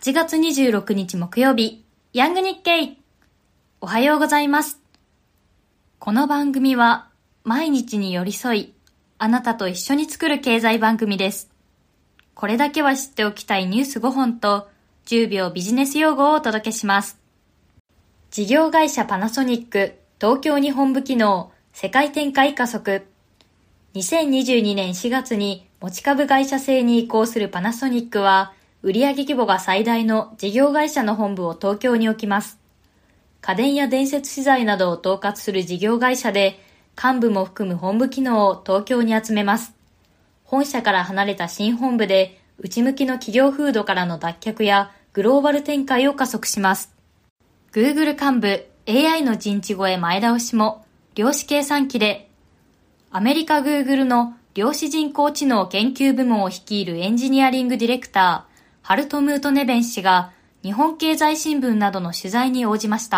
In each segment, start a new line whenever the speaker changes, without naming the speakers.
8月26日木曜日、ヤング日経。おはようございます。この番組は毎日に寄り添い、あなたと一緒に作る経済番組です。これだけは知っておきたいニュース5本と10秒ビジネス用語をお届けします。事業会社パナソニック東京に本部機能世界展開加速。2022年4月に持ち株会社制に移行するパナソニックは、売上規模が最大の事業会社の本部を東京に置きます。家電や電接資材などを統括する事業会社で、幹部も含む本部機能を東京に集めます。本社から離れた新本部で、内向きの企業風土からの脱却やグローバル展開を加速します。Google 幹部、AI の人知超え前倒しも、量子計算機で、アメリカ Google の量子人工知能研究部門を率いるエンジニアリングディレクター、ハルトムート・ネベン氏が日本経済新聞などの取材に応じました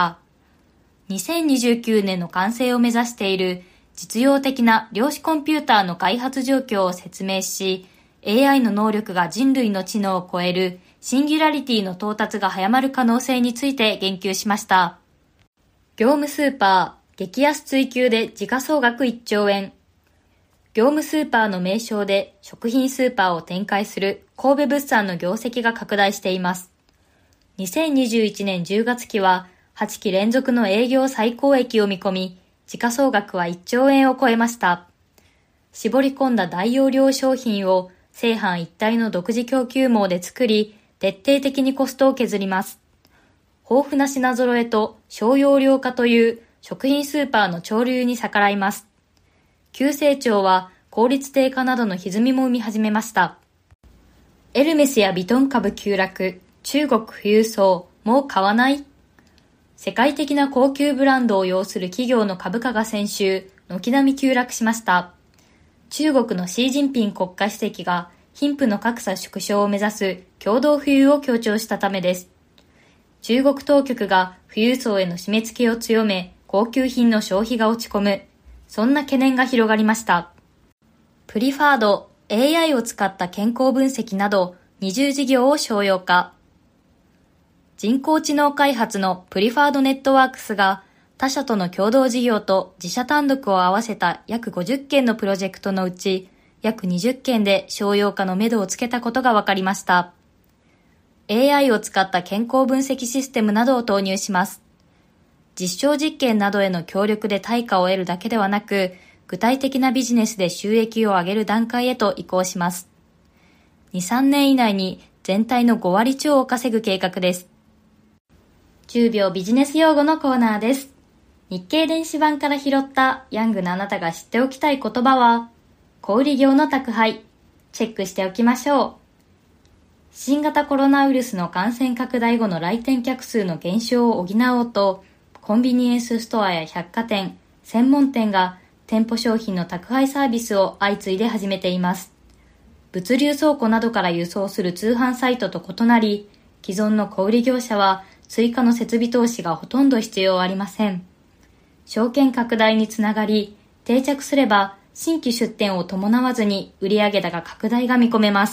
。2029年の完成を目指している実用的な量子コンピューターの開発状況を説明し、AI の能力が人類の知能を超えるシンギュラリティの到達が早まる可能性について言及しました。業務スーパー、激安追求で時価総額1兆円。業務スーパーの名称で食品スーパーを展開する神戸物産の業績が拡大しています。2021年10月期は8期連続の営業最高益を見込み、時価総額は1兆円を超えました。絞り込んだ大容量商品を正販一体の独自供給網で作り、徹底的にコストを削ります。豊富な品揃えと小容量化という食品スーパーの潮流に逆らいます。急成長は効率低下などの歪みも生み始めました。エルメスやヴィトン株急落、中国富裕層、もう買わない？世界的な高級ブランドを擁する企業の株価が先週、軒並み急落しました。中国のシー・ジンピン国家主席が貧富の格差縮小を目指す共同富裕を強調したためです。中国当局が富裕層への締め付けを強め、高級品の消費が落ち込む。そんな懸念が広がりました。プリファード、AI を使った健康分析など20事業を商用化。人工知能開発のプリファードネットワークスが他社との共同事業と自社単独を合わせた約50件のプロジェクトのうち約20件で商用化の目処をつけたことが分かりました。AI を使った健康分析システムなどを投入します。実証実験などへの協力で対価を得るだけではなく、具体的なビジネスで収益を上げる段階へと移行します。2、3年以内に全体の5割超を稼ぐ計画です。10秒ビジネス用語のコーナーです。日経電子版から拾ったヤングなあなたが知っておきたい言葉は、小売業の宅配。チェックしておきましょう。新型コロナウイルスの感染拡大後の来店客数の減少を補おうと、コンビニエンスストアや百貨店、専門店が店舗商品の宅配サービスを相次いで始めています。物流倉庫などから輸送する通販サイトと異なり、既存の小売業者は追加の設備投資がほとんど必要ありません。商圏拡大につながり、定着すれば新規出店を伴わずに売上高拡大が見込めます。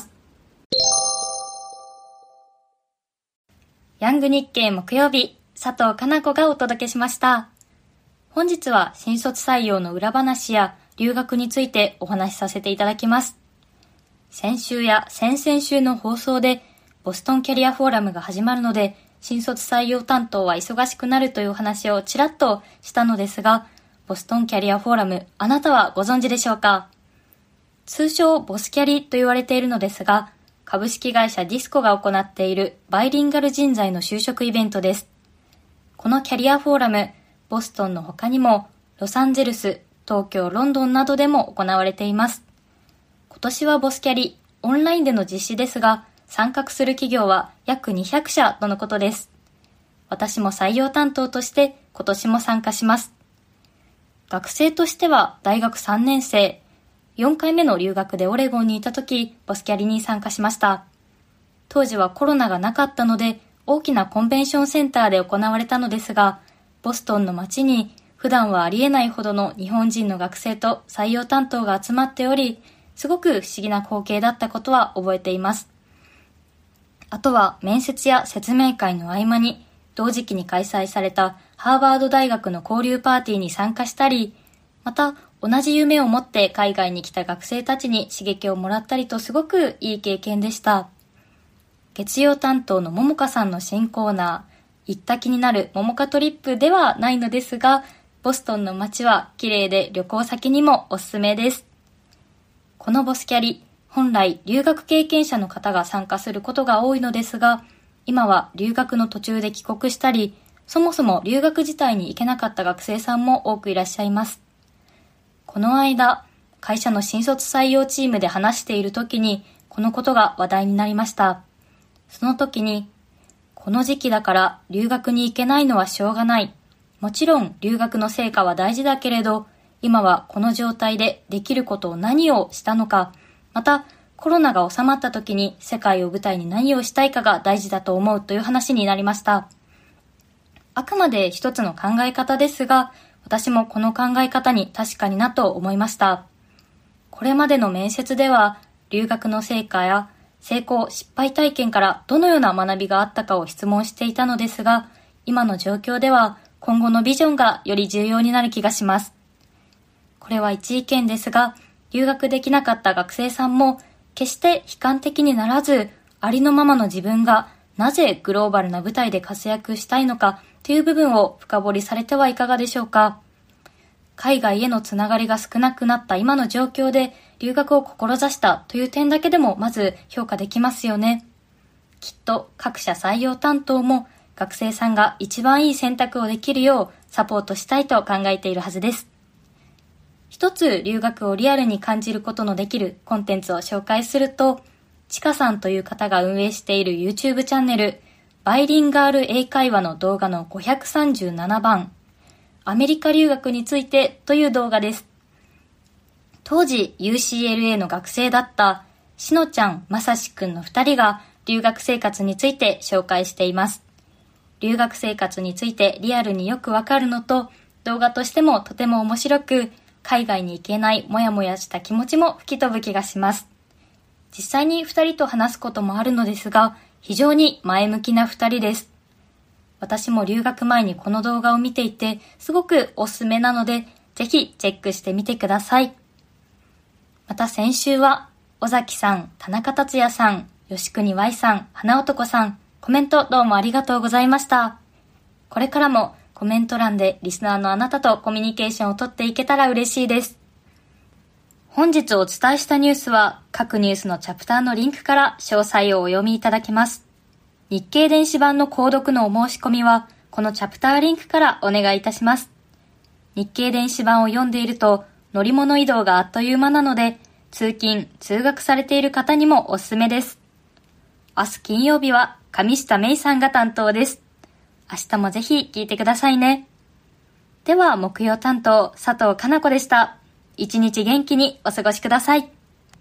ヤング日経木曜日、佐藤かな子がお届けしました。本日は新卒採用の裏話や留学についてお話しさせていただきます。先週や先々週の放送でボストンキャリアフォーラムが始まるので、新卒採用担当は忙しくなるというお話をちらっとしたのですが、ボストンキャリアフォーラム、あなたはご存知でしょうか？通称ボスキャリと言われているのですが、株式会社ディスコが行っているバイリンガル人材の就職イベントです。このキャリアフォーラム、ボストンの他にもロサンゼルス、東京、ロンドンなどでも行われています。今年はボスキャリ、オンラインでの実施ですが、参画する企業は約200社とのことです。私も採用担当として今年も参加します。学生としては大学3年生、4回目の留学でオレゴンにいたとき、ボスキャリに参加しました。当時はコロナがなかったので、大きなコンベンションセンターで行われたのですが、ボストンの街に普段はありえないほどの日本人の学生と採用担当が集まっており、すごく不思議な光景だったことは覚えています。 あとは面接や説明会の合間に同時期に開催されたハーバード大学の交流パーティーに参加したり、また同じ夢を持って海外に来た学生たちに刺激をもらったりとすごくいい経験でした。月曜担当のももかさんの新コーナー、行った気になるももかトリップではないのですが、ボストンの街は綺麗で旅行先にもおすすめです。このボスキャリ、本来留学経験者の方が参加することが多いのですが、今は留学の途中で帰国したり、そもそも留学自体に行けなかった学生さんも多くいらっしゃいます。この間、会社の新卒採用チームで話している時に、このことが話題になりました。その時に、この時期だから留学に行けないのはしょうがない。もちろん留学の成果は大事だけれど、今はこの状態でできることを何をしたのか、またコロナが収まった時に世界を舞台に何をしたいかが大事だと思うという話になりました。あくまで一つの考え方ですが、私もこの考え方に確かになと思いました。これまでの面接では、留学の成果や成功・失敗体験からどのような学びがあったかを質問していたのですが、今の状況では今後のビジョンがより重要になる気がします。これは一意見ですが、留学できなかった学生さんも決して悲観的にならず、ありのままの自分がなぜグローバルな舞台で活躍したいのかという部分を深掘りされてはいかがでしょうか。海外へのつながりが少なくなった今の状況で留学を志したという点だけでもまず評価できますよね。きっと各社採用担当も学生さんが一番いい選択をできるようサポートしたいと考えているはずです。一つ留学をリアルに感じることのできるコンテンツを紹介すると、ちかさんという方が運営している YouTube チャンネル、バイリンガール英会話の動画の537番、アメリカ留学についてという動画です。当時 UCLA の学生だったしのちゃん、まさしくんの2人が留学生活について紹介しています。留学生活についてリアルによくわかるのと、動画としてもとても面白く、海外に行けないモヤモヤした気持ちも吹き飛ぶ気がします。実際に2人と話すこともあるのですが、非常に前向きな2人です。私も留学前にこの動画を見ていて、すごくおすすめなので、ぜひチェックしてみてください。また先週は、尾崎さん、田中達也さん、吉国 Y さん、花男さん、コメントどうもありがとうございました。これからもコメント欄でリスナーのあなたとコミュニケーションをとっていけたら嬉しいです。本日お伝えしたニュースは各ニュースのチャプターのリンクから詳細をお読みいただけます。日経電子版の購読のお申し込みはこのチャプターリンクからお願いいたします。日経電子版を読んでいると乗り物移動があっという間なので通勤・通学されている方にもおすすめです。明日金曜日は上下芽衣さんが担当です。明日もぜひ聞いてくださいね。では木曜担当佐藤かな子でした。一日元気にお過ごしください。